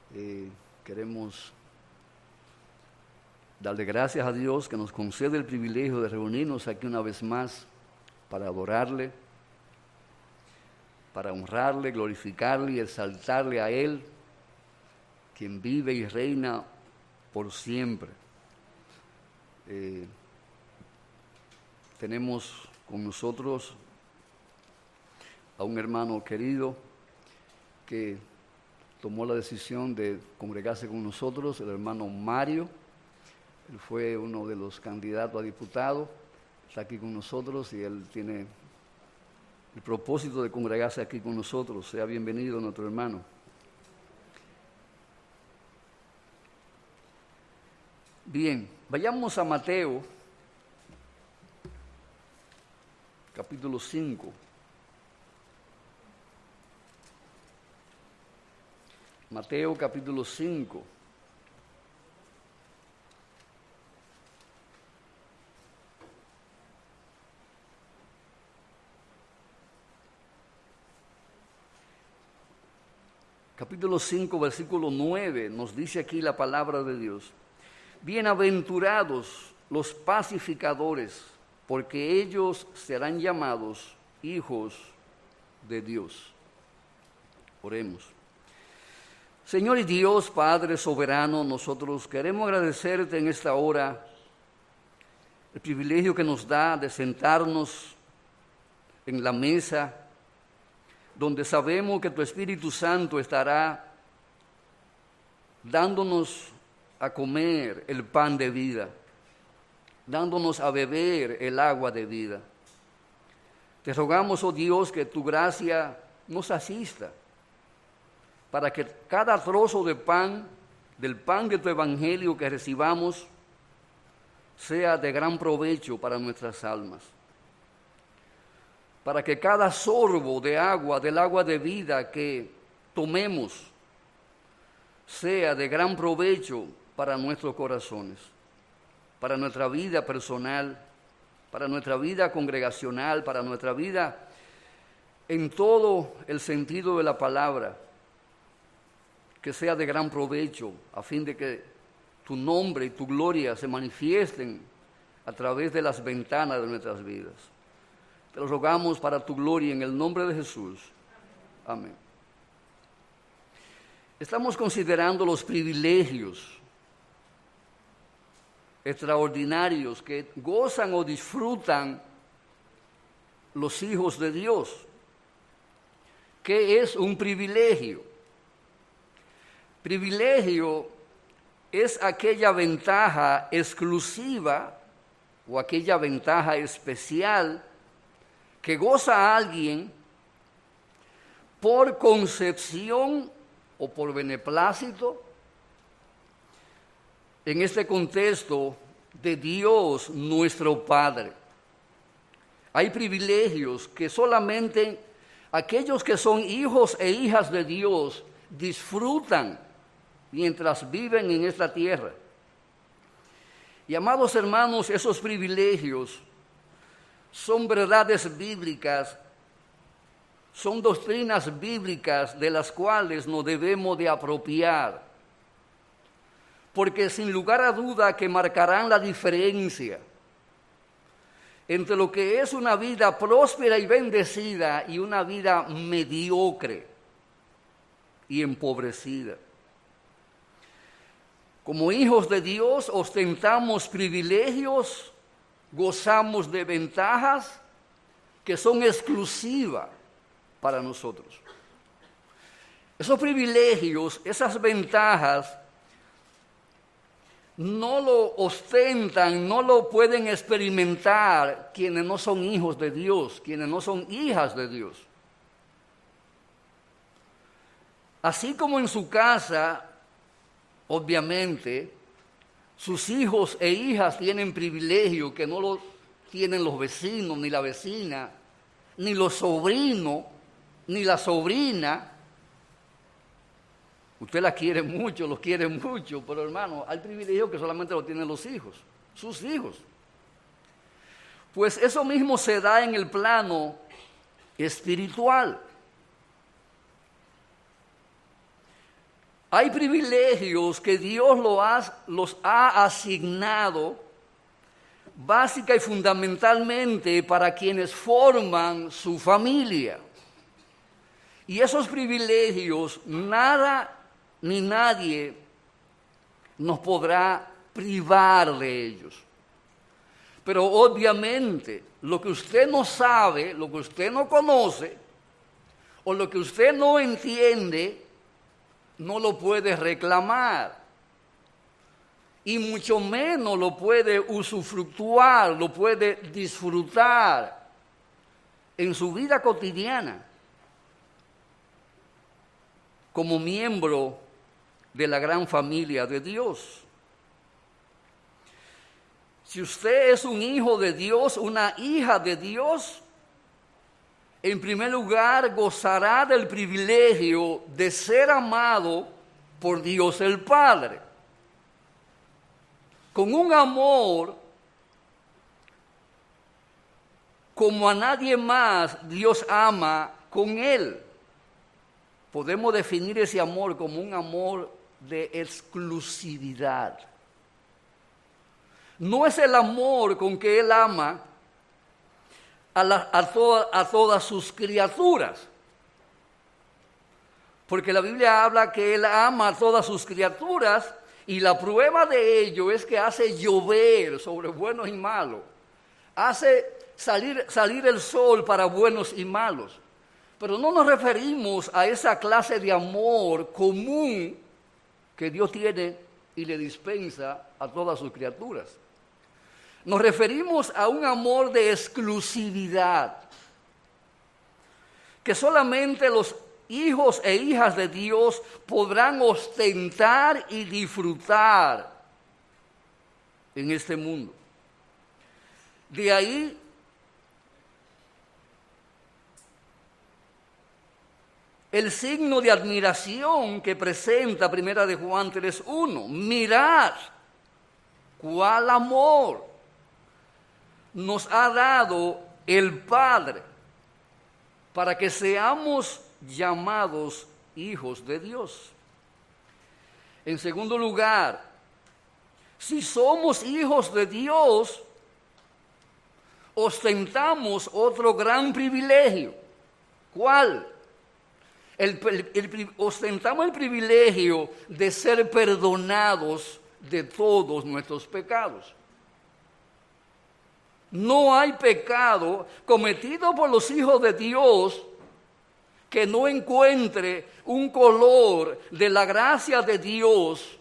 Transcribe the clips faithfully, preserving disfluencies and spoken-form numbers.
Eh, queremos darle gracias a Dios que nos concede el privilegio de reunirnos aquí una vez más para adorarle, para honrarle, glorificarle y exaltarle a Él, quien vive y reina por siempre. Eh, tenemos con nosotros a un hermano querido que tomó la decisión de congregarse con nosotros, el hermano Mario. Él fue uno de los candidatos a diputado, está aquí con nosotros y él tiene el propósito de congregarse aquí con nosotros. Sea bienvenido nuestro hermano. Bien, vayamos a Mateo, capítulo cinco. Mateo capítulo cinco. Capítulo cinco, versículo nueve, nos dice aquí la palabra de Dios. Bienaventurados los pacificadores, porque ellos serán llamados hijos de Dios. Oremos. Señor y Dios, Padre soberano, nosotros queremos agradecerte en esta hora el privilegio que nos da de sentarnos en la mesa, donde sabemos que tu Espíritu Santo estará dándonos a comer el pan de vida, dándonos a beber el agua de vida. Te rogamos, oh Dios, que tu gracia nos asista, para que cada trozo de pan, del pan de tu evangelio que recibamos, sea de gran provecho para nuestras almas. Para que cada sorbo de agua, del agua de vida que tomemos, sea de gran provecho para nuestros corazones, para nuestra vida personal, para nuestra vida congregacional, para nuestra vida en todo el sentido de la palabra, que sea de gran provecho, a fin de que tu nombre y tu gloria se manifiesten a través de las ventanas de nuestras vidas. Te lo rogamos para tu gloria en el nombre de Jesús. Amén. Estamos considerando los privilegios extraordinarios que gozan o disfrutan los hijos de Dios. ¿Qué es un privilegio? Privilegio es aquella ventaja exclusiva o aquella ventaja especial que goza a alguien por concepción o por beneplácito, en este contexto de Dios nuestro Padre. Hay privilegios que solamente aquellos que son hijos e hijas de Dios disfrutan mientras viven en esta tierra. Y amados hermanos, esos privilegios son verdades bíblicas, son doctrinas bíblicas de las cuales nos debemos de apropiar, porque sin lugar a duda que marcarán la diferencia entre lo que es una vida próspera y bendecida y una vida mediocre y empobrecida. Como hijos de Dios ostentamos privilegios, gozamos de ventajas que son exclusivas para nosotros. Esos privilegios, esas ventajas, no lo ostentan, no lo pueden experimentar quienes no son hijos de Dios, quienes no son hijas de Dios. Así como en su casa, obviamente, sus hijos e hijas tienen privilegio que no lo tienen los vecinos, ni la vecina, ni los sobrinos, ni la sobrina. Usted la quiere mucho, los quiere mucho, pero hermano, hay privilegio que solamente lo tienen los hijos, sus hijos. Pues eso mismo se da en el plano espiritual. Hay privilegios que Dios lo ha- los ha asignado básica y fundamentalmente para quienes forman su familia. Y esos privilegios, nada ni nadie nos podrá privar de ellos. Pero obviamente, lo que usted no sabe, lo que usted no conoce, o lo que usted no entiende, no lo puede reclamar. Y mucho menos lo puede usufructuar, lo puede disfrutar en su vida cotidiana como miembro de la gran familia de Dios. Si usted es un hijo de Dios, una hija de Dios, en primer lugar gozará del privilegio de ser amado por Dios el Padre, con un amor como a nadie más Dios ama con Él. Podemos definir ese amor como un amor de exclusividad. No es el amor con que Él ama a, la, a, toda, a todas sus criaturas, porque la Biblia habla que Él ama a todas sus criaturas, y la prueba de ello es que hace llover sobre buenos y malos, hace salir, salir el sol para buenos y malos. Pero no nos referimos a esa clase de amor común que Dios tiene y le dispensa a todas sus criaturas. Nos referimos a un amor de exclusividad, que solamente los hijos e hijas de Dios podrán ostentar y disfrutar en este mundo. De ahí el signo de admiración que presenta Primera de Juan tres uno. Mirad cuál amor nos ha dado el Padre para que seamos llamados hijos de Dios. En segundo lugar, si somos hijos de Dios, ostentamos otro gran privilegio. ¿Cuál? El, el, el, ostentamos el privilegio de ser perdonados de todos nuestros pecados. No hay pecado cometido por los hijos de Dios que no encuentre un color de la gracia de Dios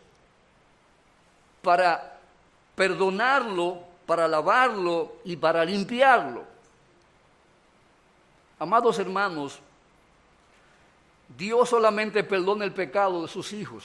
para perdonarlo, para lavarlo y para limpiarlo. Amados hermanos, Dios solamente perdona el pecado de sus hijos.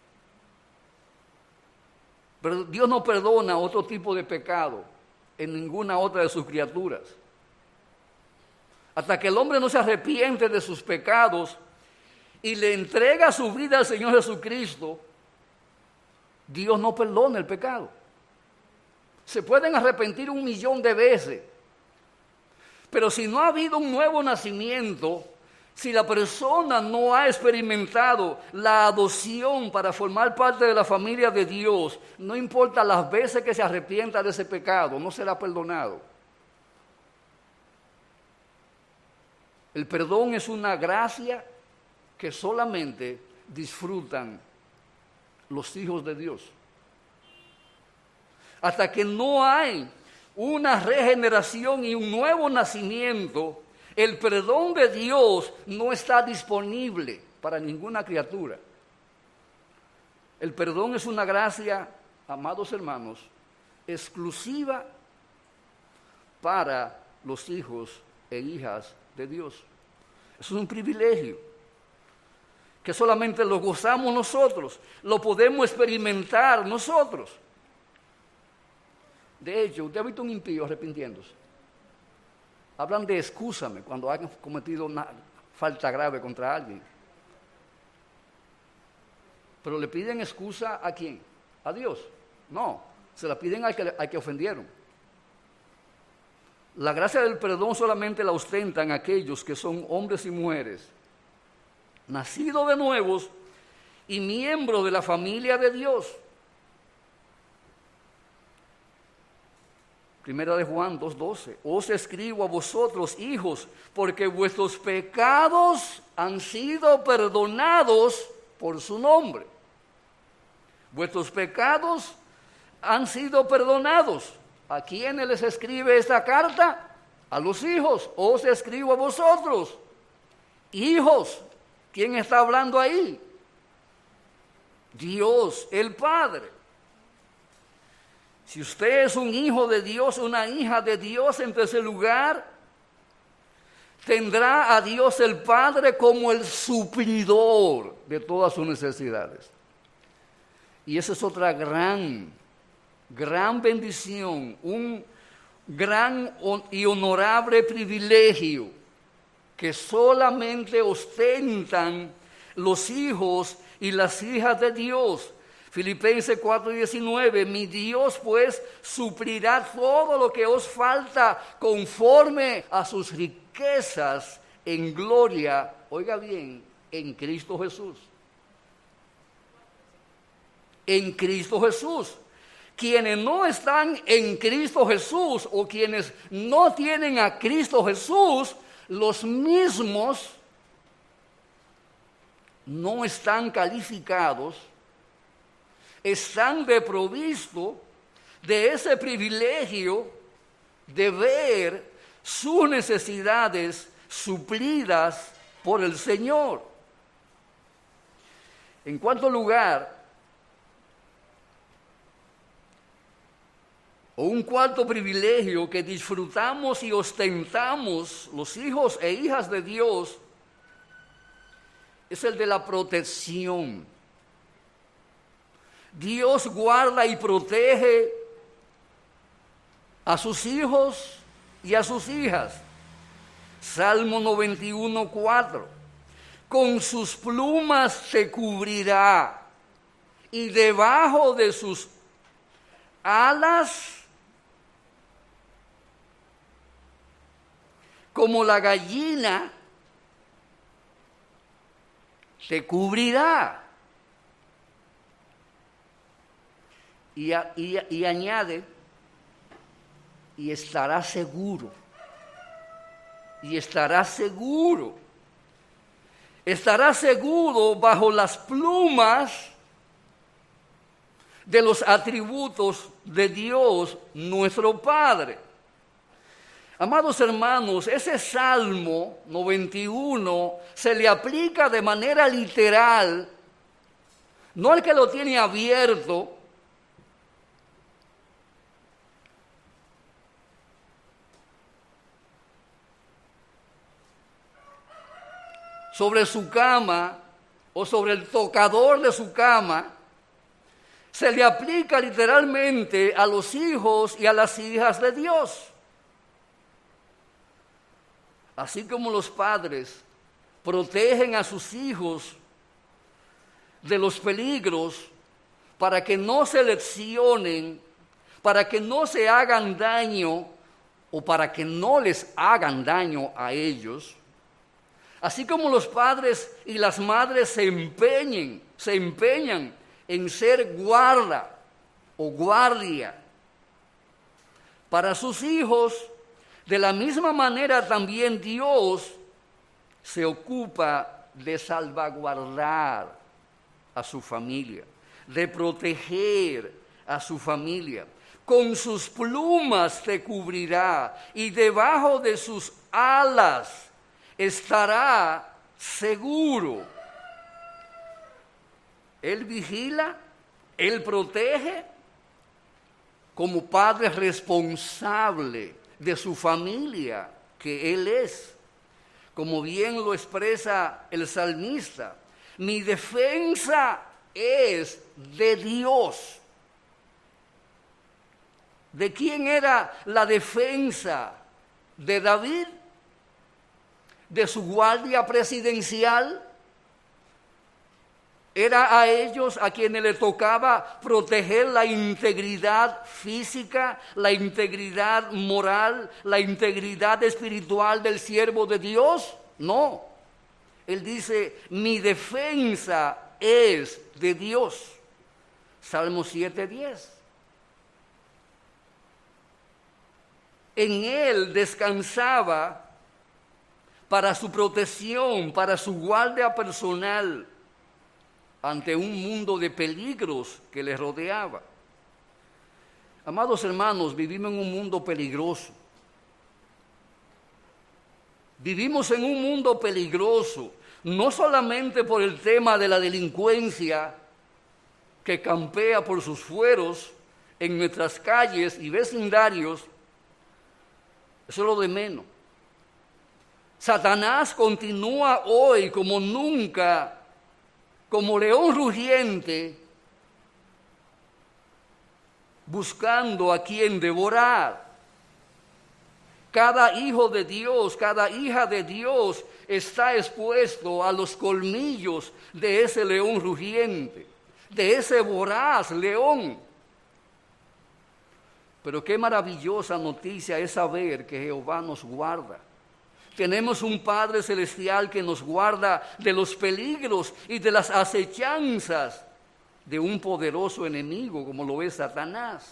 Pero Dios no perdona otro tipo de pecado en ninguna otra de sus criaturas. Hasta que el hombre no se arrepiente de sus pecados y le entrega su vida al Señor Jesucristo, Dios no perdona el pecado. Se pueden arrepentir un millón de veces, pero si no ha habido un nuevo nacimiento, si la persona no ha experimentado la adopción para formar parte de la familia de Dios, no importa las veces que se arrepienta de ese pecado, no será perdonado. El perdón es una gracia que solamente disfrutan los hijos de Dios. Hasta que no hay una regeneración y un nuevo nacimiento, el perdón de Dios no está disponible para ninguna criatura. El perdón es una gracia, amados hermanos, exclusiva para los hijos e hijas de Dios. Es un privilegio que solamente lo gozamos nosotros, lo podemos experimentar nosotros. De hecho, ¿usted ha visto un impío arrepintiéndose? Hablan de excúsame cuando hayan cometido una falta grave contra alguien. Pero le piden excusa ¿a quién? ¿A Dios? No, se la piden al que, al que ofendieron. La gracia del perdón solamente la ostentan aquellos que son hombres y mujeres, nacidos de nuevos y miembros de la familia de Dios. Primera de Juan dos doce. Os escribo a vosotros, hijos, porque vuestros pecados han sido perdonados por su nombre. Vuestros pecados han sido perdonados. ¿A quiénes les escribe esta carta? A los hijos. Os escribo a vosotros, hijos. ¿Quién está hablando ahí? Dios, el Padre. Si usted es un hijo de Dios, una hija de Dios, en tercer lugar, tendrá a Dios el Padre como el suplidor de todas sus necesidades. Y esa es otra gran, gran bendición, un gran y honorable privilegio que solamente ostentan los hijos y las hijas de Dios. Filipenses cuatro diecinueve, mi Dios pues suplirá todo lo que os falta conforme a sus riquezas en gloria, oiga bien, en Cristo Jesús. En Cristo Jesús. Quienes no están en Cristo Jesús o quienes no tienen a Cristo Jesús, los mismos no están calificados, están desprovistos de ese privilegio de ver sus necesidades suplidas por el Señor. En cuarto lugar, o un cuarto privilegio que disfrutamos y ostentamos los hijos e hijas de Dios, es el de la protección. Dios guarda y protege a sus hijos y a sus hijas. Salmo noventa y uno, cuatro. Con sus plumas se cubrirá y debajo de sus alas, como la gallina, te cubrirá. Y, y, y añade, y estará seguro, y estará seguro, estará seguro bajo las plumas de los atributos de Dios nuestro Padre. Amados hermanos, ese Salmo noventa y uno se le aplica de manera literal, no al que lo tiene abierto, sobre su cama o sobre el tocador de su cama, se le aplica literalmente a los hijos y a las hijas de Dios. Así como los padres protegen a sus hijos de los peligros para que no se lesionen, para que no se hagan daño o para que no les hagan daño a ellos, así como los padres y las madres se empeñen, se empeñan en ser guarda o guardia para sus hijos, de la misma manera también Dios se ocupa de salvaguardar a su familia, de proteger a su familia. Con sus plumas te cubrirá y debajo de sus alas estará seguro. Él vigila, Él protege como padre responsable de su familia que Él es. Como bien lo expresa el salmista, mi defensa es de Dios. ¿De quién era la defensa? ¿De David? ¿De su guardia presidencial? Era a ellos a quienes le tocaba proteger la integridad física, la integridad moral, la integridad espiritual del siervo de Dios. No. Él dice, mi defensa es de Dios. Salmo siete diez. En él descansaba para su protección, para su guardia personal ante un mundo de peligros que le rodeaba. Amados hermanos, vivimos en un mundo peligroso. Vivimos en un mundo peligroso, no solamente por el tema de la delincuencia que campea por sus fueros en nuestras calles y vecindarios. Eso es lo de menos. Satanás continúa hoy como nunca, como león rugiente, buscando a quien devorar. Cada hijo de Dios, cada hija de Dios está expuesto a los colmillos de ese león rugiente, de ese voraz león. Pero qué maravillosa noticia es saber que Jehová nos guarda. Tenemos un Padre Celestial que nos guarda de los peligros y de las acechanzas de un poderoso enemigo como lo es Satanás.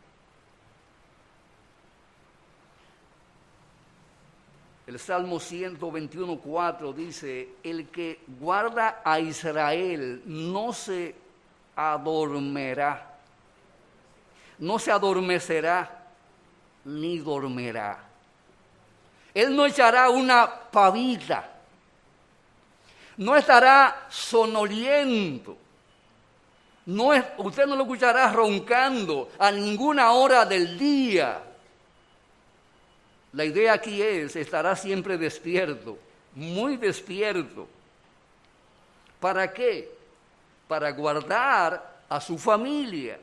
El Salmo ciento veintiuno, cuatro dice, el que guarda a Israel no se adormerá, no se adormecerá ni dormirá. Él no echará una pavita, no estará sonoliento, no es, usted no lo escuchará roncando a ninguna hora del día. La idea aquí es, estará siempre despierto, muy despierto. ¿Para qué? Para guardar a su familia.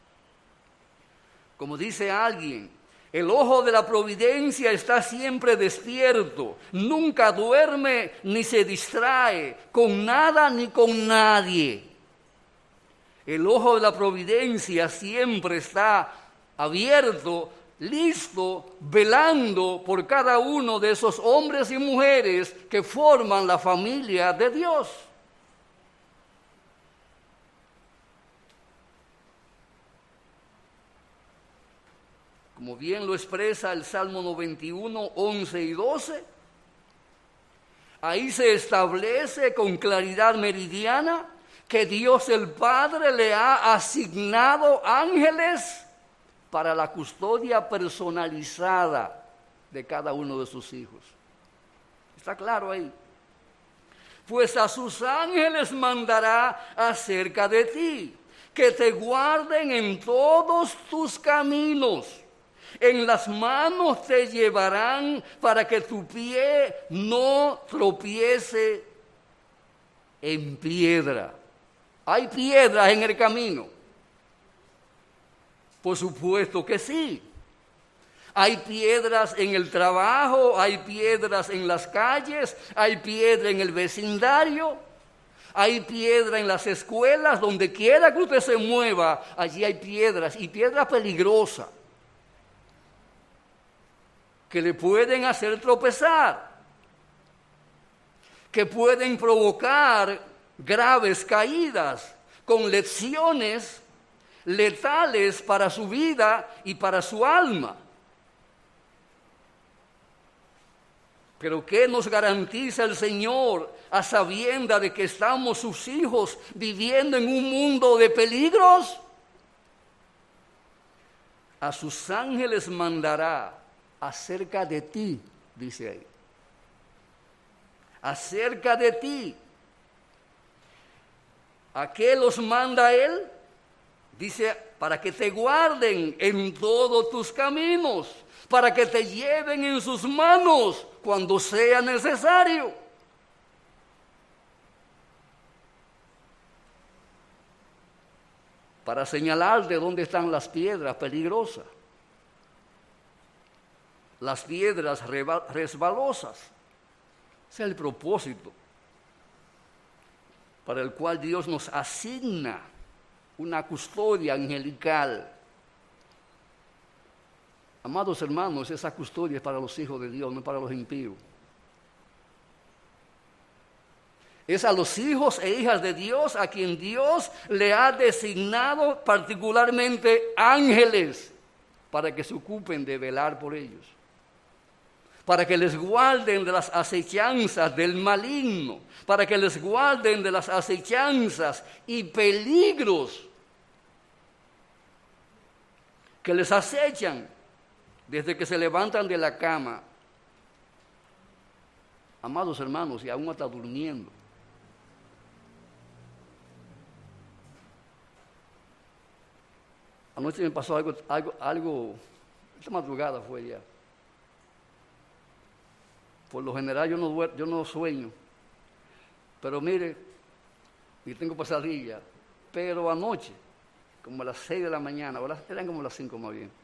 Como dice alguien, el ojo de la providencia está siempre despierto, nunca duerme ni se distrae con nada ni con nadie. El ojo de la providencia siempre está abierto, listo, velando por cada uno de esos hombres y mujeres que forman la familia de Dios. Como bien lo expresa el Salmo noventa y uno, once y doce, ahí se establece con claridad meridiana que Dios el Padre le ha asignado ángeles para la custodia personalizada de cada uno de sus hijos. ¿Está claro ahí? Pues a sus ángeles mandará acerca de ti, que te guarden en todos tus caminos. En las manos te llevarán para que tu pie no tropiece en piedra. ¿Hay piedras en el camino? Por supuesto que sí. Hay piedras en el trabajo, hay piedras en las calles, hay piedra en el vecindario, hay piedra en las escuelas, donde quiera que usted se mueva, allí hay piedras, y piedras peligrosas, que le pueden hacer tropezar, que pueden provocar graves caídas, con lecciones letales para su vida y para su alma. Pero ¿qué nos garantiza el Señor a sabienda de que estamos sus hijos viviendo en un mundo de peligros? A sus ángeles mandará acerca de ti, dice ahí. Acerca de ti. ¿A qué los manda Él? Dice, para que te guarden en todos tus caminos, para que te lleven en sus manos cuando sea necesario. Para señalarte dónde están las piedras peligrosas, las piedras resbalosas. Ese es el propósito para el cual Dios nos asigna una custodia angelical. Amados hermanos, esa custodia es para los hijos de Dios, no para los impíos. Es a los hijos e hijas de Dios a quien Dios le ha designado particularmente ángeles para que se ocupen de velar por ellos, para que les guarden de las acechanzas del maligno, para que les guarden de las acechanzas y peligros que les acechan desde que se levantan de la cama. Amados hermanos, y aún hasta durmiendo. Anoche me pasó algo, algo, algo, esta madrugada fue ya. Por lo general yo no, duer, yo no sueño, pero mire, y tengo pesadilla, pero anoche, como a las seis de la mañana, ahora eran como las cinco más bien,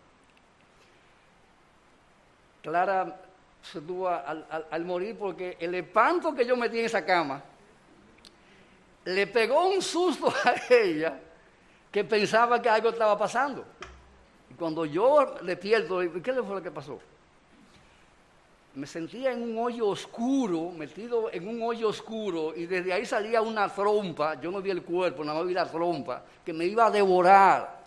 Clara se tuvo al, al, al morir porque el espanto que yo metí en esa cama le pegó un susto a ella que pensaba que algo estaba pasando. Y cuando yo despierto, ¿qué fue lo que pasó? Me sentía en un hoyo oscuro, metido en un hoyo oscuro, y desde ahí salía una trompa, yo no vi el cuerpo, nada más vi la trompa, que me iba a devorar.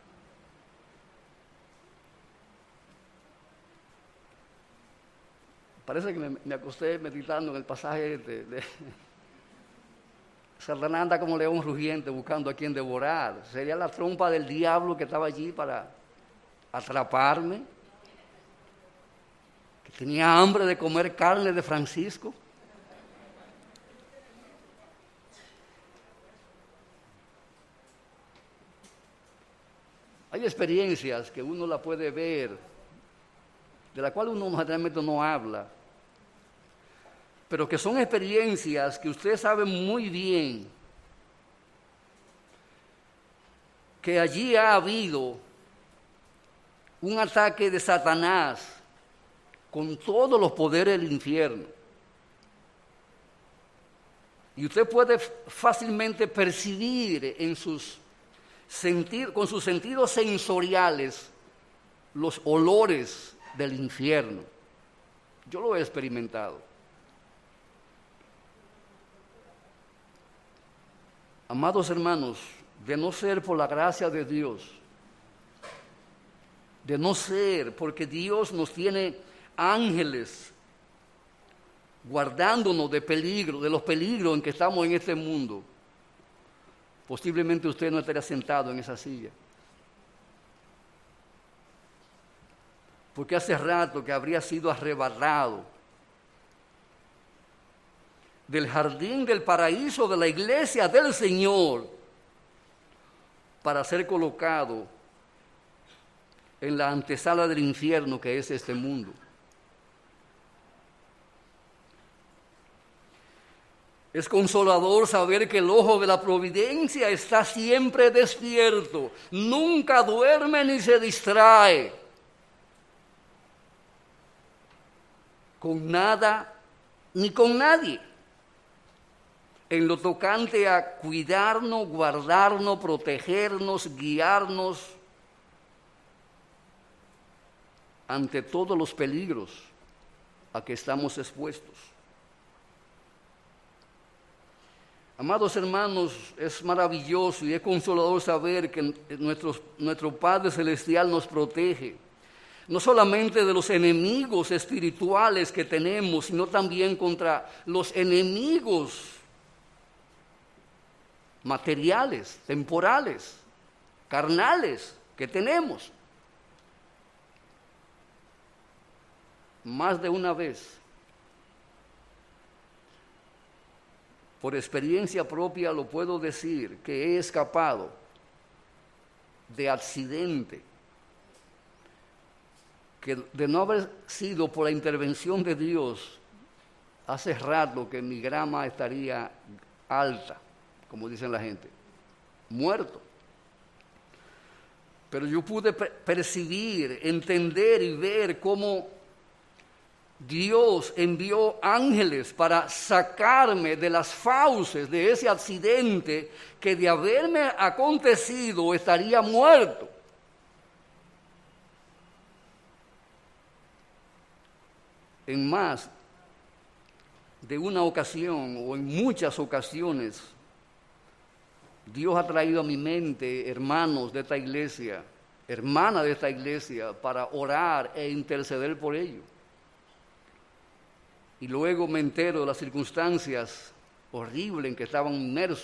Parece que me, me acosté meditando en el pasaje de, de Satanás anda como león rugiente buscando a quien devorar. Sería la trompa del diablo que estaba allí para atraparme, que tenía hambre de comer carne de Francisco. Hay experiencias que uno la puede ver, de la cual uno generalmente no habla, pero que son experiencias que usted sabe muy bien que allí ha habido un ataque de Satanás con todos los poderes del infierno. Y usted puede fácilmente percibir en sus sentidos, con sus sentidos sensoriales, los olores del infierno. Yo lo he experimentado. Amados hermanos, de no ser por la gracia de Dios, de no ser porque Dios nos tiene ángeles guardándonos de peligro, de los peligros en que estamos en este mundo, posiblemente usted no estaría sentado en esa silla. Porque hace rato que habría sido arrebatado del jardín del paraíso de la iglesia del Señor para ser colocado en la antesala del infierno que es este mundo. Es consolador saber que el ojo de la providencia está siempre despierto, nunca duerme ni se distrae con nada ni con nadie, en lo tocante a cuidarnos, guardarnos, protegernos, guiarnos ante todos los peligros a que estamos expuestos. Amados hermanos, es maravilloso y es consolador saber que nuestro, nuestro Padre Celestial nos protege, no solamente de los enemigos espirituales que tenemos, sino también contra los enemigos materiales, temporales, carnales que tenemos. Más de una vez, por experiencia propia lo puedo decir, que he escapado de accidente, que de no haber sido por la intervención de Dios, hace rato que mi grama estaría alta, como dicen la gente, muerto. Pero yo pude percibir, entender y ver cómo Dios envió ángeles para sacarme de las fauces de ese accidente que de haberme acontecido estaría muerto. En más de una ocasión o en muchas ocasiones, Dios ha traído a mi mente hermanos de esta iglesia, hermanas de esta iglesia, para orar e interceder por ellos. Y luego me entero de las circunstancias horribles en que estaban inmersos.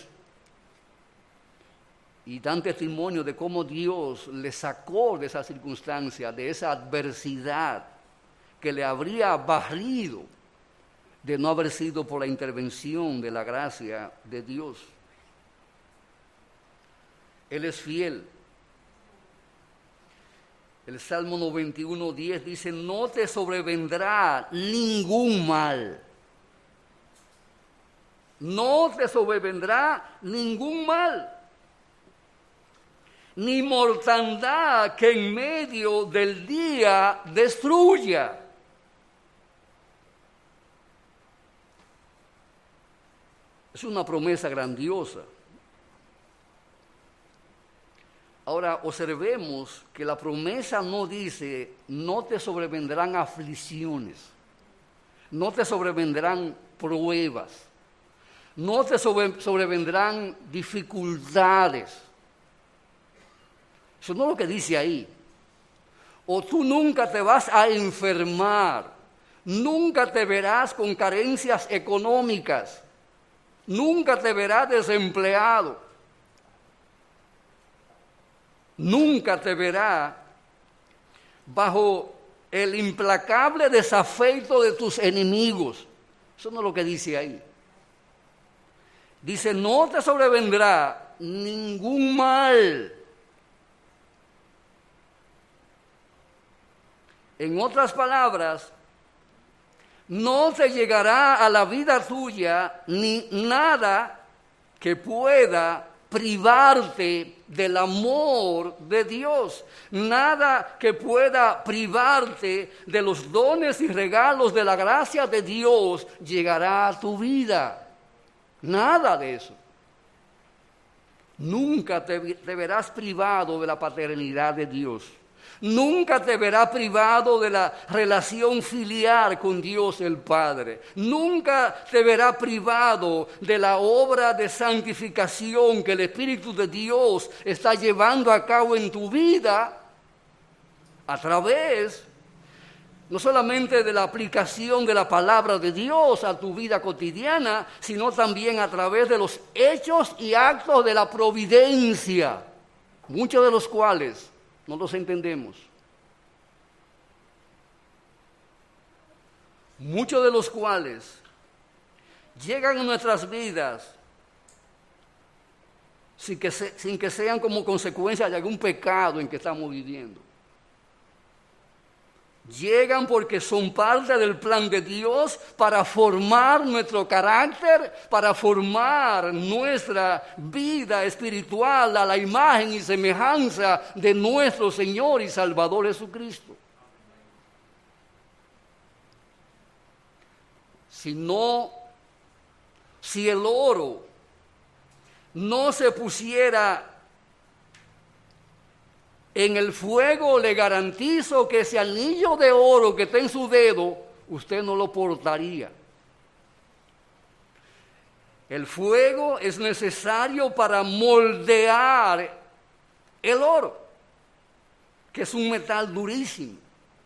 Y dan testimonio de cómo Dios le sacó de esa circunstancia, de esa adversidad que le habría barrido de no haber sido por la intervención de la gracia de Dios. Él es fiel. El Salmo noventa y uno, diez dice, no te sobrevendrá ningún mal. No te sobrevendrá ningún mal. Ni mortandad que en medio del día destruya. Es una promesa grandiosa. Ahora observemos que la promesa no dice, no te sobrevendrán aflicciones, no te sobrevendrán pruebas, no te sobre, sobrevendrán dificultades. Eso no es lo que dice ahí. O tú nunca te vas a enfermar, nunca te verás con carencias económicas, nunca te verás desempleado, nunca te verás bajo el implacable desafecto de tus enemigos. Eso no es lo que dice ahí. Dice, no te sobrevendrá ningún mal. En otras palabras, no te llegará a la vida tuya ni nada que pueda privarte del amor de Dios, nada que pueda privarte de los dones y regalos de la gracia de Dios llegará a tu vida. Nada de eso. Nunca te, te verás privado de la paternidad de Dios. Nunca te verás privado de la relación filial con Dios el Padre. Nunca te verás privado de la obra de santificación que el Espíritu de Dios está llevando a cabo en tu vida a través no solamente de la aplicación de la palabra de Dios a tu vida cotidiana, sino también a través de los hechos y actos de la providencia, muchos de los cuales no los entendemos. Muchos de los cuales llegan a nuestras vidas sin que, se, sin que sean como consecuencia de algún pecado en que estamos viviendo. Llegan porque son parte del plan de Dios para formar nuestro carácter, para formar nuestra vida espiritual a la imagen y semejanza de nuestro Señor y Salvador Jesucristo. Si no, si el oro no se pusiera en el fuego, le garantizo que ese anillo de oro que está en su dedo, usted no lo portaría. El fuego es necesario para moldear el oro, que es un metal durísimo.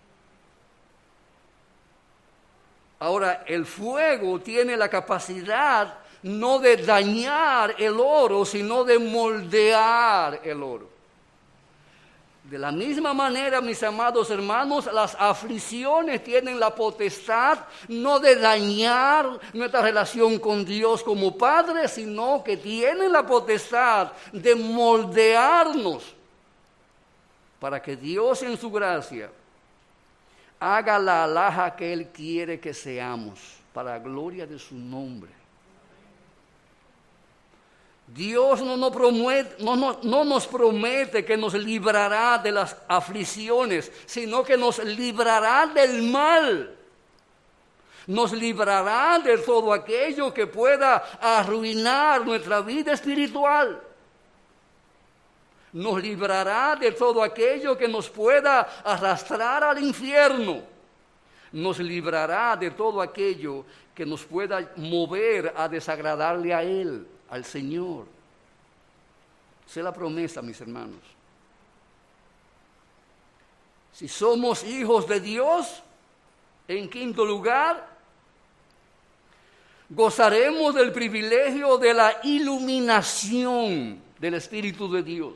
Ahora, el fuego tiene la capacidad no de dañar el oro, sino de moldear el oro. De la misma manera, mis amados hermanos, las aflicciones tienen la potestad no de dañar nuestra relación con Dios como Padre, sino que tienen la potestad de moldearnos para que Dios en su gracia haga la alhaja que Él quiere que seamos, para la gloria de su nombre. Dios no nos, promete, no, no, no nos promete que nos librará de las aflicciones, sino que nos librará del mal. Nos librará de todo aquello que pueda arruinar nuestra vida espiritual. Nos librará de todo aquello que nos pueda arrastrar al infierno. nos librará de todo aquello que nos pueda mover a desagradarle a Él, al Señor. Esa es la promesa, mis hermanos. Si somos hijos de Dios, en quinto lugar, gozaremos del privilegio de la iluminación del Espíritu de Dios.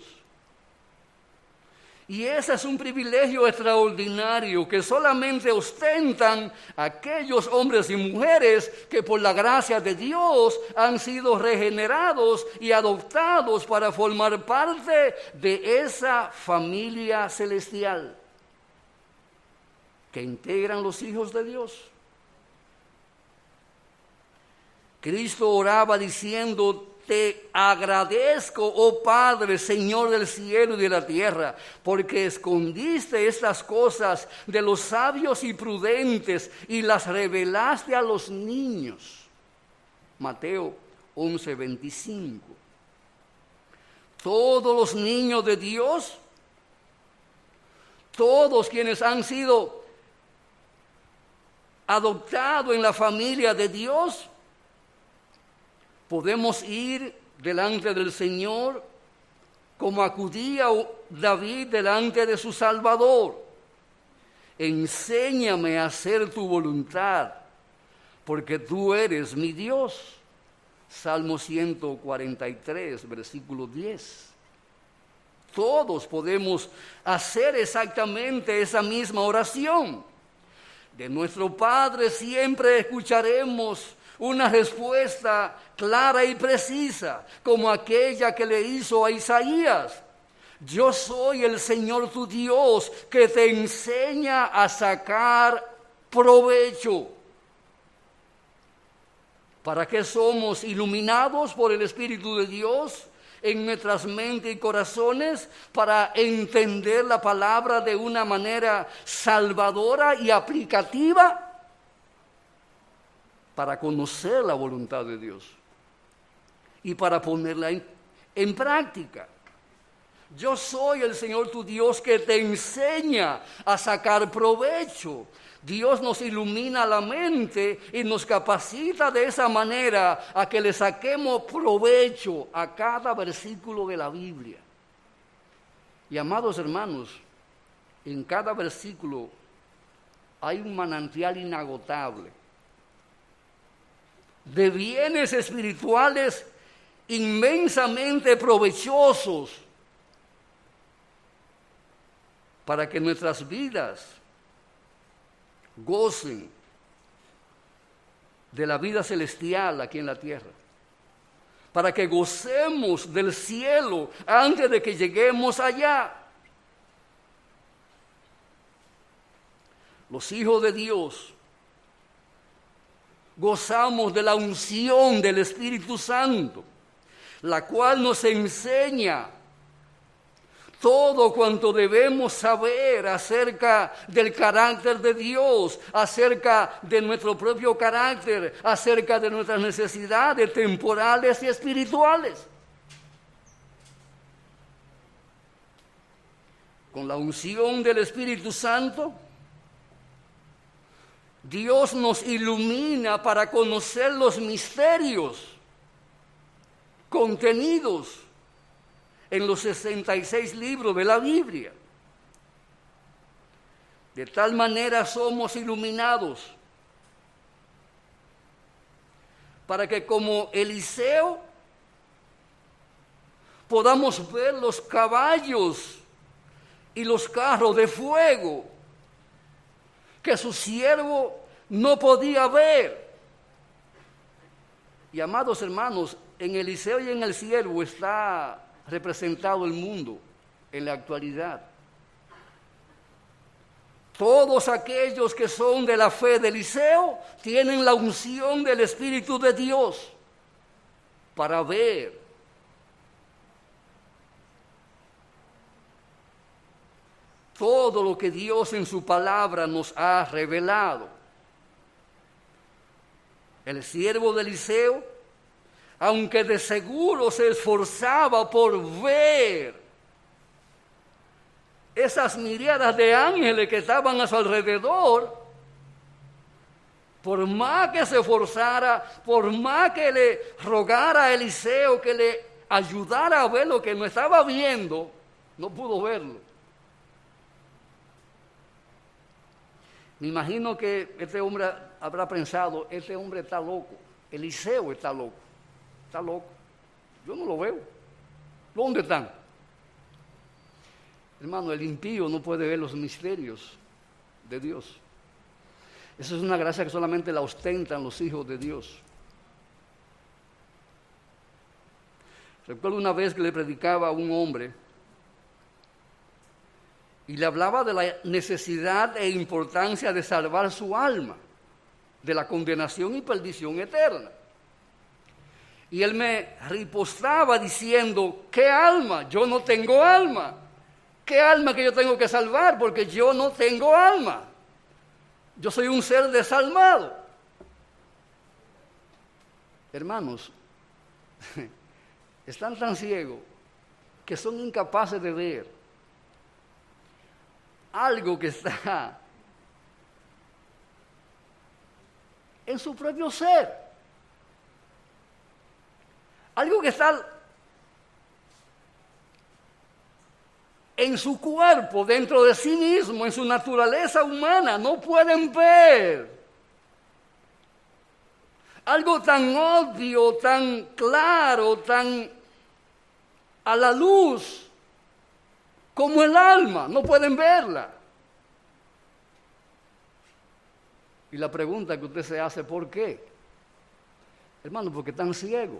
Y ese es un privilegio extraordinario que solamente ostentan aquellos hombres y mujeres que por la gracia de Dios han sido regenerados y adoptados para formar parte de esa familia celestial que integran los hijos de Dios. Cristo oraba diciendo: te agradezco, oh Padre, Señor del cielo y de la tierra, porque escondiste estas cosas de los sabios y prudentes y las revelaste a los niños. Mateo once, veinticinco. Todos los niños de Dios, todos quienes han sido adoptados en la familia de Dios, podemos ir delante del Señor como acudía David delante de su Salvador. Enséñame a hacer tu voluntad, porque tú eres mi Dios. Salmo ciento cuarenta y tres, versículo diez. Todos podemos hacer exactamente esa misma oración. De nuestro Padre siempre escucharemos una respuesta clara y precisa, como aquella que le hizo a Isaías: yo soy el Señor tu Dios, que te enseña a sacar provecho. ¿Para qué somos iluminados por el Espíritu de Dios en nuestras mentes y corazones? Para entender la palabra de una manera salvadora y aplicativa, para conocer la voluntad de Dios y para ponerla en, en práctica. Yo soy el Señor tu Dios, que te enseña a sacar provecho. Dios nos ilumina la mente y nos capacita de esa manera a que le saquemos provecho a cada versículo de la Biblia. Y amados hermanos, en cada versículo hay un manantial inagotable de bienes espirituales inmensamente provechosos para que nuestras vidas gocen de la vida celestial aquí en la tierra, para que gocemos del cielo antes de que lleguemos allá. Los hijos de Dios gozamos de la unción del Espíritu Santo, la cual nos enseña todo cuanto debemos saber acerca del carácter de Dios, acerca de nuestro propio carácter, acerca de nuestras necesidades temporales y espirituales. Con la unción del Espíritu Santo, Dios nos ilumina para conocer los misterios contenidos en los sesenta y seis libros de la Biblia. De tal manera somos iluminados para que, como Eliseo, podamos ver los caballos y los carros de fuego que su siervo no podía ver. Y amados hermanos, en Eliseo y en el siervo está representado el mundo en la actualidad. Todos aquellos que son de la fe de Eliseo tienen la unción del Espíritu de Dios para ver. Todo lo que Dios en su palabra nos ha revelado. El siervo de Eliseo, aunque de seguro se esforzaba por ver esas miriadas de ángeles que estaban a su alrededor, Por más que se esforzara, por más que le rogara a Eliseo que le ayudara a ver lo que no estaba viendo, no pudo verlo. Me imagino que este hombre habrá pensado, este hombre está loco, Eliseo está loco, está loco, yo no lo veo. ¿Dónde están? Hermano, el impío no puede ver los misterios de Dios. Esa es una gracia que solamente la ostentan los hijos de Dios. Recuerdo una vez que le predicaba a un hombre y le hablaba de la necesidad e importancia de salvar su alma de la condenación y perdición eterna. Y él me ripostaba diciendo, ¿qué alma? Yo no tengo alma. ¿Qué alma que yo tengo que salvar? Porque yo no tengo alma. Yo soy un ser desalmado. Hermanos, están tan ciegos que son incapaces de ver algo que está en su propio ser. Algo que está en su cuerpo, dentro de sí mismo, en su naturaleza humana, no pueden ver. Algo tan obvio, tan claro, tan a la luz, como el alma, no pueden verla. Y la pregunta que usted se hace, ¿por qué? Hermano, porque están ciegos.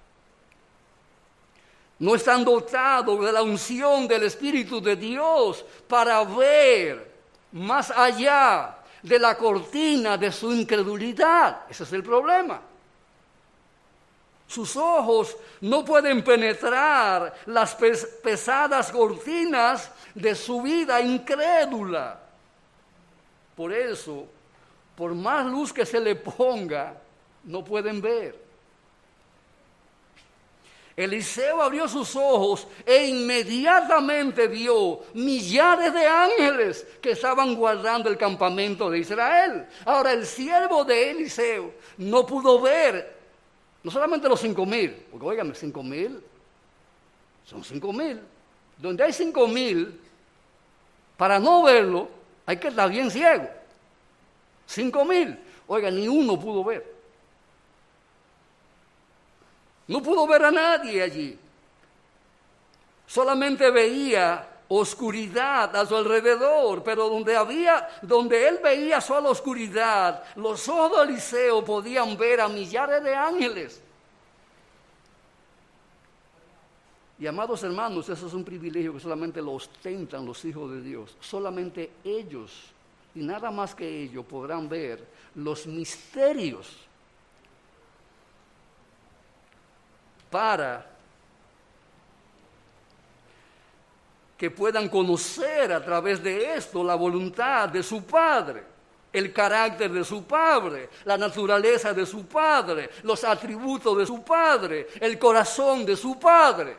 No están dotados de la unción del Espíritu de Dios para ver más allá de la cortina de su incredulidad. Ese es el problema. Sus ojos no pueden penetrar las pes- pesadas cortinas de su vida incrédula. Por eso, por más luz que se le ponga, no pueden ver. Eliseo abrió sus ojos e inmediatamente vio millares de ángeles que estaban guardando el campamento de Israel. Ahora, el siervo de Eliseo no pudo ver, no solamente los cinco mil, porque óigame, cinco mil, son cinco mil. Donde hay cinco mil, para no verlo, hay que estar bien ciego. Cinco mil, oiga, ni uno pudo ver. No pudo ver a nadie allí. Solamente veía oscuridad a su alrededor, pero donde había, donde él veía solo oscuridad, los ojos de Eliseo podían ver a millares de ángeles. Y amados hermanos, eso es un privilegio que solamente lo ostentan los hijos de Dios. Solamente ellos, y nada más que ellos, podrán ver los misterios para que puedan conocer a través de esto la voluntad de su Padre, el carácter de su Padre, la naturaleza de su Padre, los atributos de su Padre, el corazón de su Padre.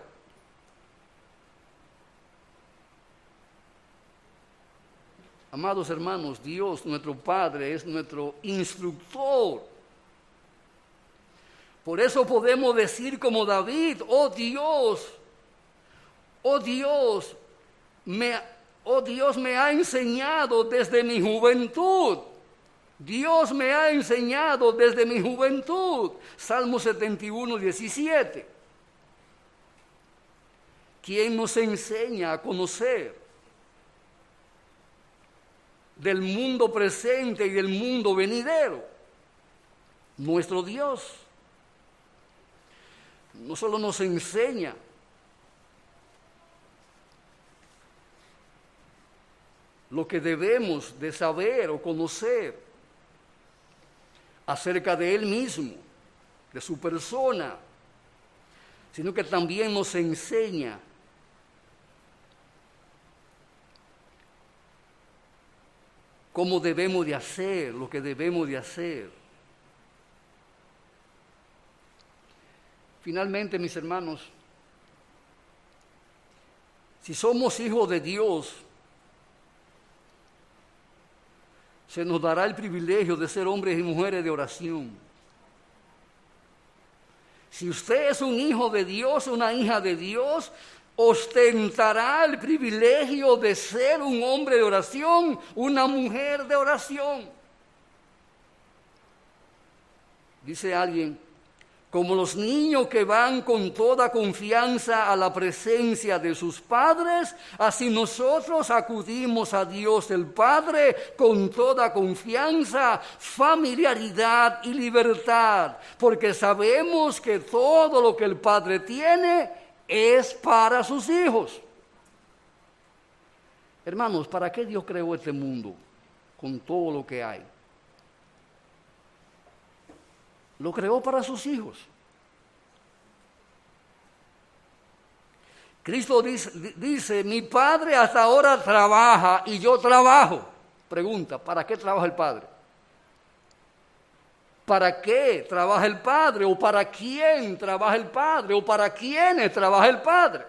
Amados hermanos, Dios, nuestro Padre, es nuestro instructor. Por eso podemos decir como David, oh Dios, oh Dios, me, oh Dios me ha enseñado desde mi juventud. Dios me ha enseñado desde mi juventud. Salmo setenta y uno, diecisiete. ¿Quién nos enseña a conocer del mundo presente y del mundo venidero? Nuestro Dios. No solo nos enseña, lo que debemos de saber o conocer acerca de Él mismo, de su persona, sino que también nos enseña cómo debemos de hacer, lo que debemos de hacer. Finalmente, mis hermanos, si somos hijos de Dios, se nos dará el privilegio de ser hombres y mujeres de oración. Si usted es un hijo de Dios, una hija de Dios, ostentará el privilegio de ser un hombre de oración, una mujer de oración. Dice alguien, como los niños que van con toda confianza a la presencia de sus padres, así nosotros acudimos a Dios el Padre con toda confianza, familiaridad y libertad, porque sabemos que todo lo que el Padre tiene es para sus hijos. Hermanos, ¿para qué Dios creó este mundo con todo lo que hay? Lo creó para sus hijos. Cristo dice, dice, mi Padre hasta ahora trabaja y yo trabajo. Pregunta, ¿para qué trabaja el Padre? ¿Para qué trabaja el Padre? ¿O para quién trabaja el Padre? ¿O para quiénes trabaja el Padre?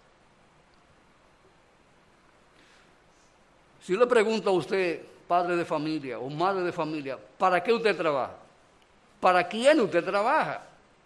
Si yo le pregunto a usted, padre de familia o madre de familia, ¿para qué usted trabaja? ¿Para quién usted trabaja?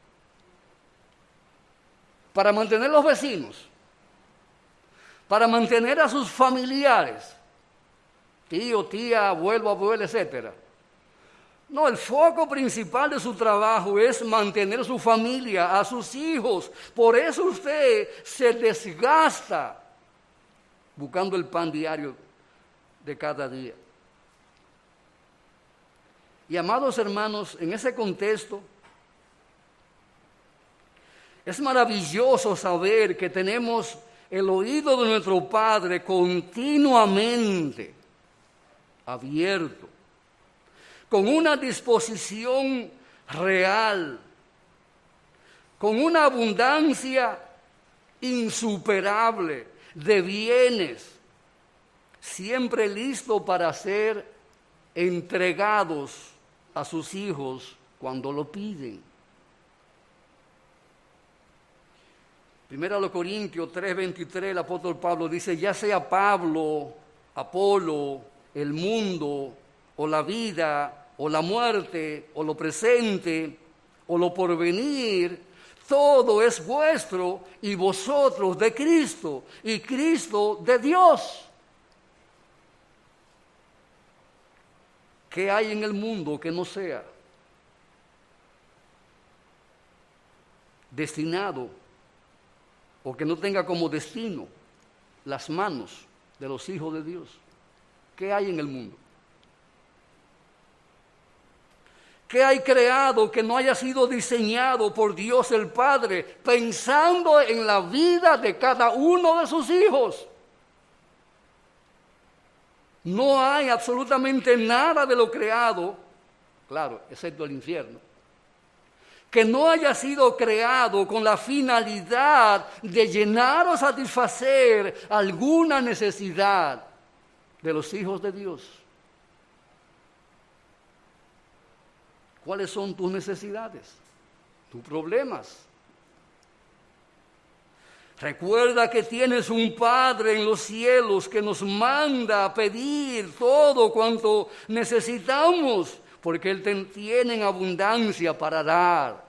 ¿Para mantener los vecinos? ¿Para mantener a sus familiares? Tío, tía, abuelo, abuela, etcétera. No, el foco principal de su trabajo es mantener su familia, a sus hijos. Por eso usted se desgasta buscando el pan diario de cada día. Y amados hermanos, en ese contexto, es maravilloso saber que tenemos el oído de nuestro Padre continuamente abierto, con una disposición real, con una abundancia insuperable de bienes, siempre listo para ser entregados a sus hijos cuando lo piden. Primero a los Corintios tres veintitrés, el apóstol Pablo dice, ya sea Pablo, Apolo, el mundo, o la vida, o la muerte, o lo presente, o lo porvenir, todo es vuestro y vosotros de Cristo, y Cristo de Dios. ¿Qué hay en el mundo que no sea destinado o que no tenga como destino las manos de los hijos de Dios? ¿Qué hay en el mundo? ¿Qué hay creado que no haya sido diseñado por Dios el Padre, pensando en la vida de cada uno de sus hijos? No hay absolutamente nada de lo creado, claro, excepto el infierno, que no haya sido creado con la finalidad de llenar o satisfacer alguna necesidad de los hijos de Dios. ¿Cuáles son tus necesidades? Tus problemas. Recuerda que tienes un Padre en los cielos que nos manda a pedir todo cuanto necesitamos, porque Él te tiene en abundancia para dar.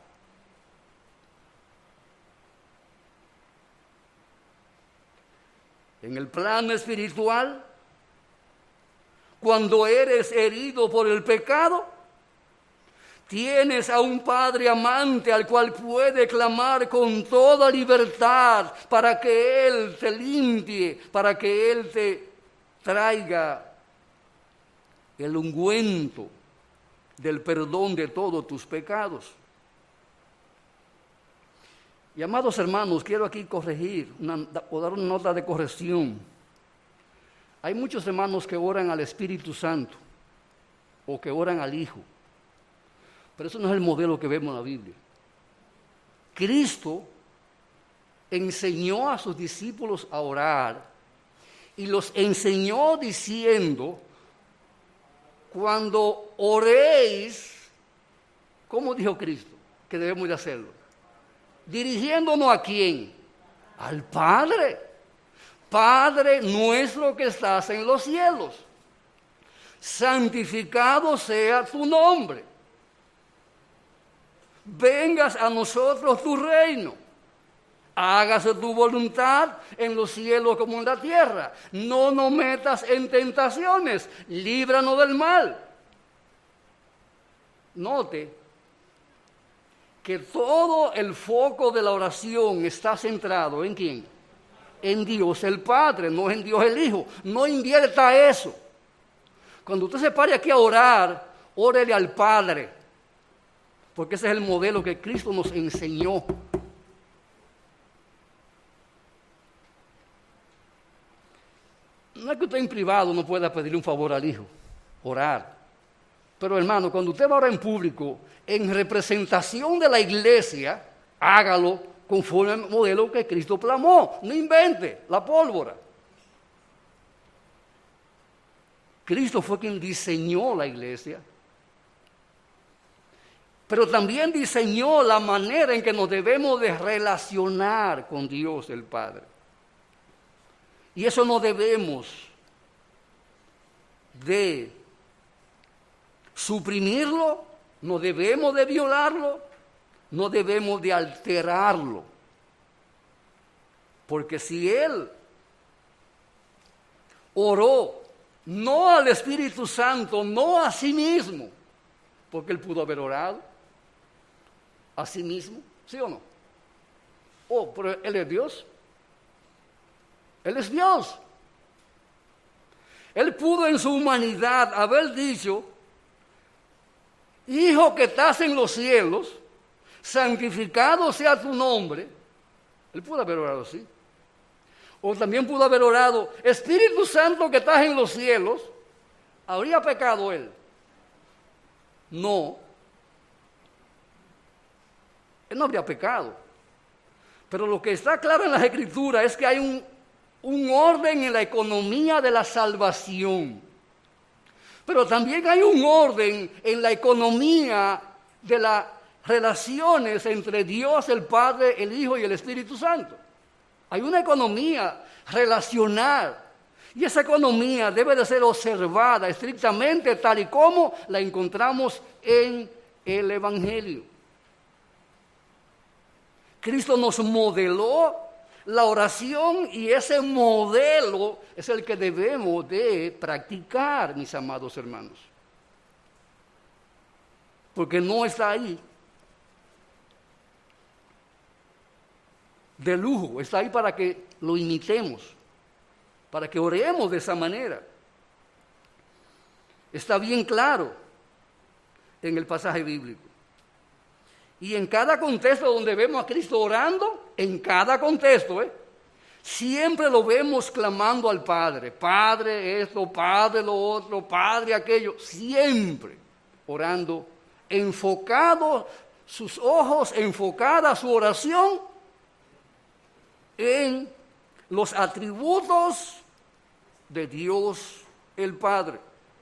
En el plano espiritual, cuando eres herido por el pecado, tienes a un Padre amante al cual puede clamar con toda libertad para que Él te limpie, para que Él te traiga el ungüento del perdón de todos tus pecados. Y amados hermanos, quiero aquí corregir una, o dar una nota de corrección. Hay muchos hermanos que oran al Espíritu Santo o que oran al Hijo. Pero eso no es el modelo que vemos en la Biblia. Cristo enseñó a sus discípulos a orar y los enseñó diciendo, cuando oréis, ¿cómo dijo Cristo que debemos de hacerlo? Dirigiéndonos ¿a quién? Al Padre. Padre nuestro que estás en los cielos. santificado sea tu nombre. Vengas a nosotros tu reino. Hágase tu voluntad en los cielos como en la tierra. No nos metas en tentaciones. Líbranos del mal. Note que todo el foco de la oración está centrado ¿en quién? En Dios el Padre, no en Dios el Hijo. No invierta eso. Cuando usted se pare aquí a orar, órele al Padre, porque ese es el modelo que Cristo nos enseñó. No es que usted en privado no pueda pedirle un favor al Hijo, orar. Pero hermano, cuando usted va a orar en público, en representación de la iglesia, hágalo conforme al modelo que Cristo plasmó. No invente la pólvora. Cristo fue quien diseñó la iglesia, pero también diseñó la manera en que nos debemos de relacionar con Dios el Padre. Y eso no debemos de suprimirlo, no debemos de violarlo, no debemos de alterarlo. Porque si Él oró no al Espíritu Santo, no a sí mismo, porque Él pudo haber orado a sí mismo, ¿sí o no? Oh, pero Él es Dios. Él es Dios. Él pudo en su humanidad haber dicho: Hijo que estás en los cielos, santificado sea tu nombre. Él pudo haber orado así. O también pudo haber orado: Espíritu Santo que estás en los cielos. ¿Habría pecado él? No. Él no habría pecado. Pero lo que está claro en las Escrituras es que hay un, un orden en la economía de la salvación. Pero también hay un orden en la economía de las relaciones entre Dios, el Padre, el Hijo y el Espíritu Santo. Hay una economía relacional. Y esa economía debe de ser observada estrictamente tal y como la encontramos en el Evangelio. Cristo nos modeló la oración y ese modelo es el que debemos de practicar, mis amados hermanos. Porque no está ahí de lujo, está ahí para que lo imitemos, para que oremos de esa manera. Está bien claro en el pasaje bíblico. Y en cada contexto donde vemos a Cristo orando, en cada contexto, ¿eh? siempre lo vemos clamando al Padre. Padre esto, Padre lo otro, Padre aquello. Siempre orando, enfocado, sus ojos enfocada su oración en los atributos de Dios el Padre.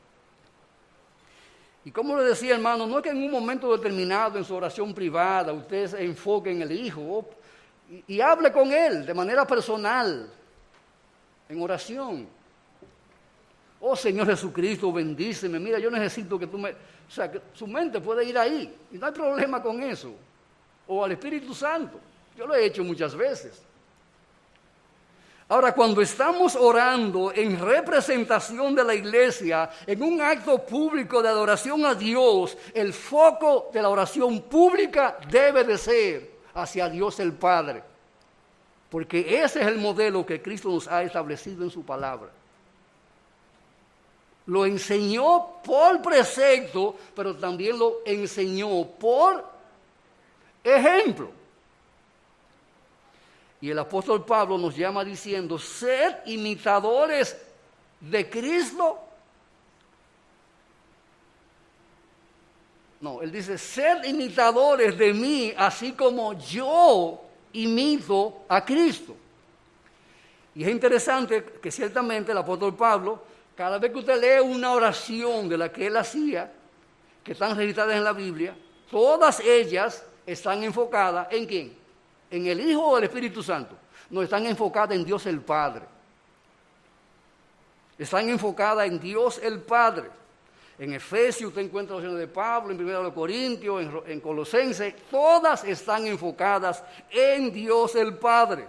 Y como le decía, hermano, no es que en un momento determinado en su oración privada usted se enfoque en el Hijo y, y hable con Él de manera personal, en oración. Oh Señor Jesucristo, bendíceme, mira, yo necesito que tú me... O sea, que su mente puede ir ahí y no hay problema con eso. O al Espíritu Santo, yo lo he hecho muchas veces. Ahora, cuando estamos orando en representación de la iglesia, en un acto público de adoración a Dios, el foco de la oración pública debe de ser hacia Dios el Padre. Porque ese es el modelo que Cristo nos ha establecido en su palabra. Lo enseñó por precepto, pero también lo enseñó por ejemplo. Y el apóstol Pablo nos llama diciendo: sed imitadores de Cristo. No, él dice: sed imitadores de mí, así como yo imito a Cristo. Y es interesante que ciertamente el apóstol Pablo, cada vez que usted lee una oración de la que él hacía, que están registradas en la Biblia, todas ellas están enfocadas ¿en quién? En el Hijo o el Espíritu Santo. No, están enfocadas en Dios el Padre. Están enfocadas en Dios el Padre. en Efesios, usted encuentra las oraciones de Pablo, en primera de Corintios, en, en Colosenses, todas están enfocadas en Dios el Padre.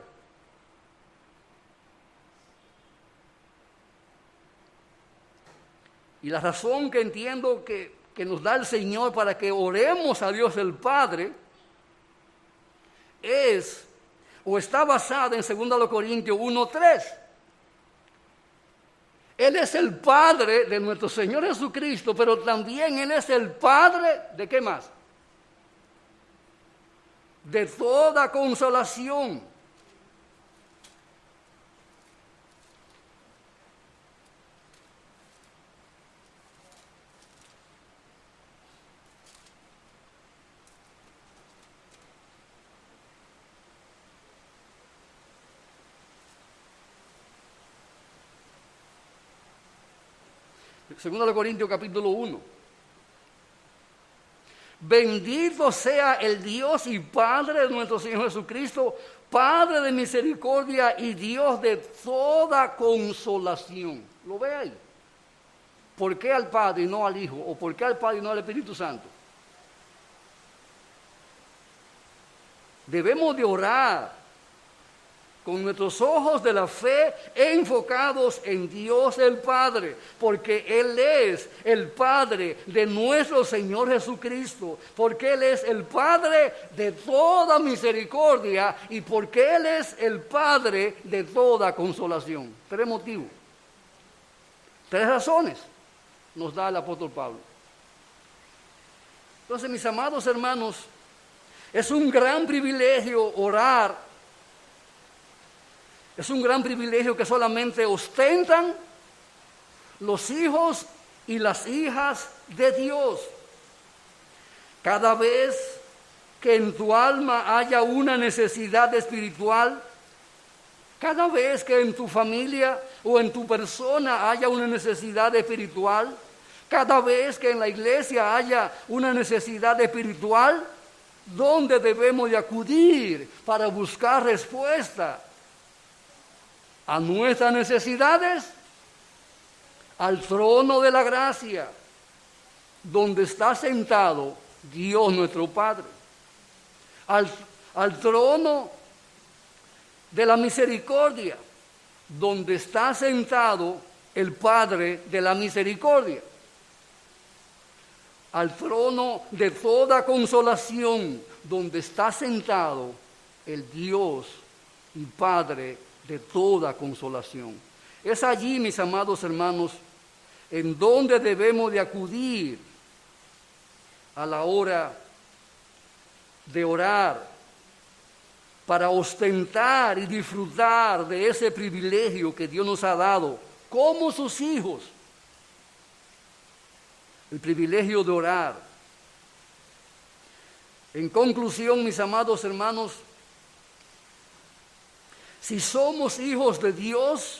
Y la razón que entiendo que, que nos da el Señor para que oremos a Dios el Padre es, o está basada en segunda de Corintios uno tres. Él es el Padre de nuestro Señor Jesucristo, pero también Él es el Padre de ¿qué más? De toda consolación. Segunda de Corintios capítulo uno. Bendito sea el Dios y Padre de nuestro Señor Jesucristo, Padre de misericordia y Dios de toda consolación. ¿Lo ve ahí? ¿Por qué al Padre y no al Hijo? ¿O por qué al Padre y no al Espíritu Santo? Debemos de orar con nuestros ojos de la fe enfocados en Dios el Padre, porque Él es el Padre de nuestro Señor Jesucristo, porque Él es el Padre de toda misericordia y porque Él es el Padre de toda consolación. Tres motivos, tres razones nos da el apóstol Pablo. Entonces, mis amados hermanos, es un gran privilegio orar. Es un gran privilegio que solamente ostentan los hijos y las hijas de Dios. Cada vez que en tu alma haya una necesidad espiritual, cada vez que en tu familia o en tu persona haya una necesidad espiritual, cada vez que en la iglesia haya una necesidad espiritual, ¿dónde debemos de acudir para buscar respuesta a nuestras necesidades? Al trono de la gracia, donde está sentado Dios nuestro Padre. Al, al trono de la misericordia, donde está sentado el Padre de la misericordia. Al trono de toda consolación, donde está sentado el Dios y Padre de toda consolación. Es allí, mis amados hermanos, en donde debemos de acudir a la hora de orar para ostentar y disfrutar de ese privilegio que Dios nos ha dado como sus hijos. El privilegio de orar. En conclusión, mis amados hermanos, si somos hijos de Dios,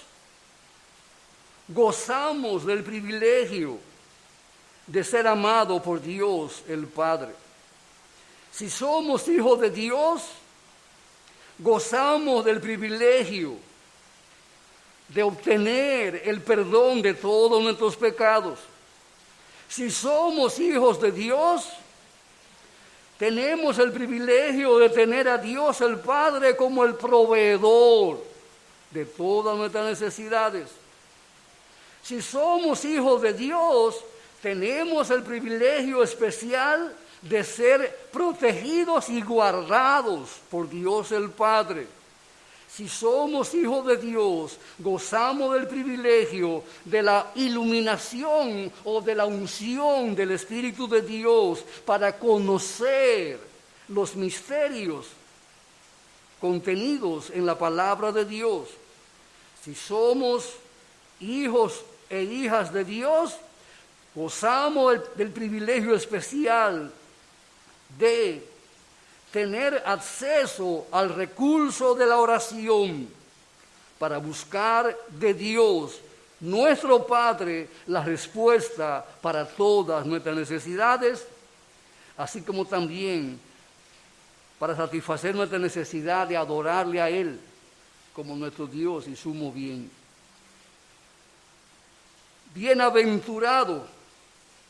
gozamos del privilegio de ser amados por Dios el Padre. Si somos hijos de Dios, gozamos del privilegio de obtener el perdón de todos nuestros pecados. Si somos hijos de Dios, tenemos el privilegio de tener a Dios el Padre como el proveedor de todas nuestras necesidades. Si somos hijos de Dios, tenemos el privilegio especial de ser protegidos y guardados por Dios el Padre. Si somos hijos de Dios, gozamos del privilegio de la iluminación o de la unción del Espíritu de Dios para conocer los misterios contenidos en la palabra de Dios. Si somos hijos e hijas de Dios, gozamos del privilegio especial de tener acceso al recurso de la oración para buscar de Dios, nuestro Padre, la respuesta para todas nuestras necesidades, así como también para satisfacer nuestra necesidad de adorarle a Él como nuestro Dios y sumo bien. Bienaventurado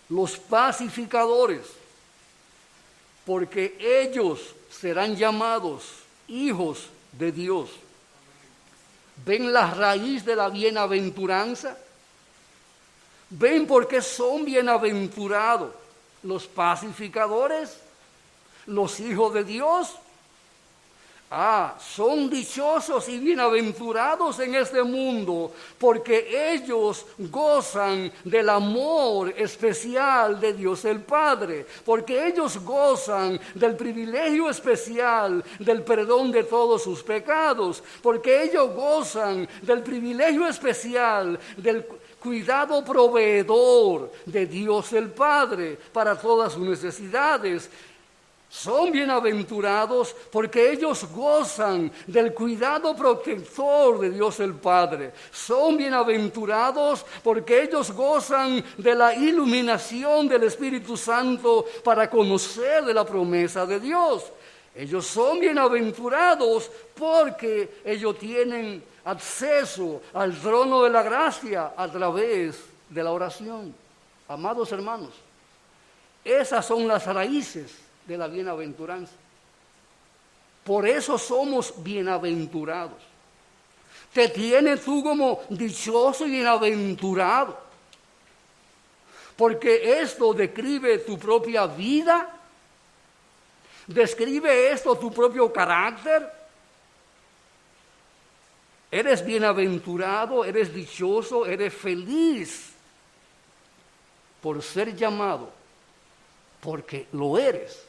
los pacificadores, porque ellos serán llamados hijos de Dios. ¿Ven la raíz de la bienaventuranza? ¿Ven por qué son bienaventurados los pacificadores, los hijos de Dios? Ah, son dichosos y bienaventurados en este mundo porque ellos gozan del amor especial de Dios el Padre, porque ellos gozan del privilegio especial del perdón de todos sus pecados, porque ellos gozan del privilegio especial del cuidado proveedor de Dios el Padre para todas sus necesidades. Son bienaventurados porque ellos gozan del cuidado protector de Dios el Padre. Son bienaventurados porque ellos gozan de la iluminación del Espíritu Santo para conocer de la promesa de Dios. Ellos son bienaventurados porque ellos tienen acceso al trono de la gracia a través de la oración. Amados hermanos, esas son las raíces de la bienaventuranza. Por eso somos bienaventurados. Te tienes tú como dichoso y bienaventurado, porque esto describe tu propia vida, describe esto tu propio carácter. Eres bienaventurado, eres dichoso, eres feliz por ser llamado, porque lo eres.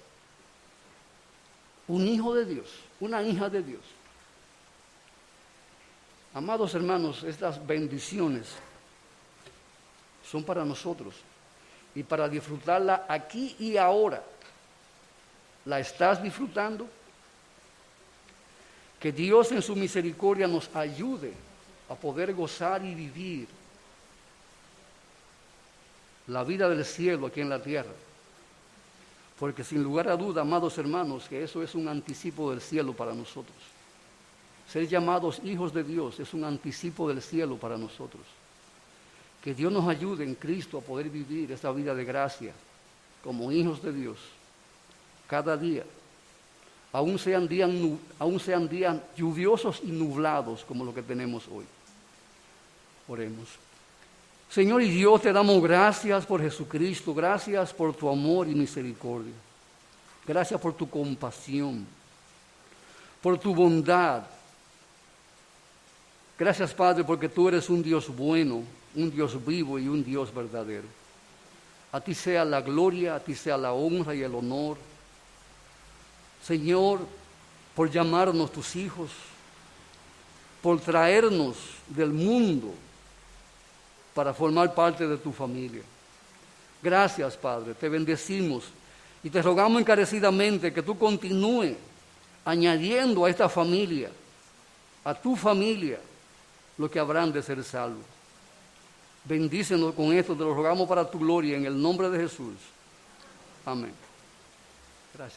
Un hijo de Dios, una hija de Dios. Amados hermanos, estas bendiciones son para nosotros y para disfrutarla aquí y ahora. ¿La estás disfrutando? Que Dios en su misericordia nos ayude a poder gozar y vivir la vida del cielo aquí en la tierra. Porque sin lugar a duda, amados hermanos, que eso es un anticipo del cielo para nosotros. Ser llamados hijos de Dios es un anticipo del cielo para nosotros. Que Dios nos ayude en Cristo a poder vivir esta vida de gracia como hijos de Dios cada día. Aún sean días, aún sean días lluviosos y nublados como lo que tenemos hoy. Oremos. Señor y Dios, te damos gracias por Jesucristo, gracias por tu amor y misericordia, gracias por tu compasión, por tu bondad. Gracias, Padre, porque tú eres un Dios bueno, un Dios vivo y un Dios verdadero. A ti sea la gloria, a ti sea la honra y el honor. Señor, por llamarnos tus hijos, por traernos del mundo para formar parte de tu familia. Gracias, Padre, te bendecimos y te rogamos encarecidamente que tú continúes añadiendo a esta familia, a tu familia, lo que habrán de ser salvos. Bendícenos con esto, te lo rogamos para tu gloria, en el nombre de Jesús. Amén.